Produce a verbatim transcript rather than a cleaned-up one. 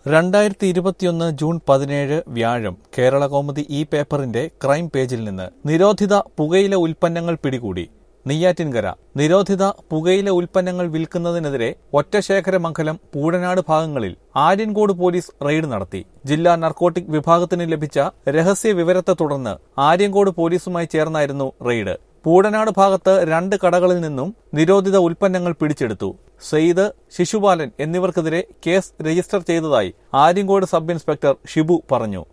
രണ്ടായിരത്തി ഇരുപത്തിയൊന്ന് ജൂൺ പതിനേഴ് വ്യാഴം കേരളകൗമുദി ഈ പേപ്പറിന്റെ ക്രൈം പേജിൽ നിന്ന് നിരോധിത പുകയില ഉൽപ്പന്നങ്ങൾ പിടികൂടി. നെയ്യാറ്റിൻകര നിരോധിത പുകയില ഉൽപ്പന്നങ്ങൾ വിൽക്കുന്നതിനെതിരെ ഒറ്റശേഖരമംഗലം പൂഴനാട് ഭാഗങ്ങളിൽ ആര്യൻകോട് പോലീസ് റെയ്ഡ് നടത്തി. ജില്ലാ നർക്കോട്ടിക് വിഭാഗത്തിന് ലഭിച്ച രഹസ്യ വിവരത്തെ തുടർന്ന് ആര്യൻകോട് പോലീസുമായി ചേർന്നായിരുന്നു റെയ്ഡ്. പൂഴനാട് ഭാഗത്ത് രണ്ട് കടകളിൽ നിന്നും നിരോധിത ഉൽപ്പന്നങ്ങൾ പിടിച്ചെടുത്തു. സെയ്ദ്, ശിശുപാലൻ എന്നിവർക്കെതിരെ കേസ് രജിസ്റ്റർ ചെയ്തതായി ആര്യൻകോട് സബ് ഇൻസ്പെക്ടർ ഷിബു പറഞ്ഞു.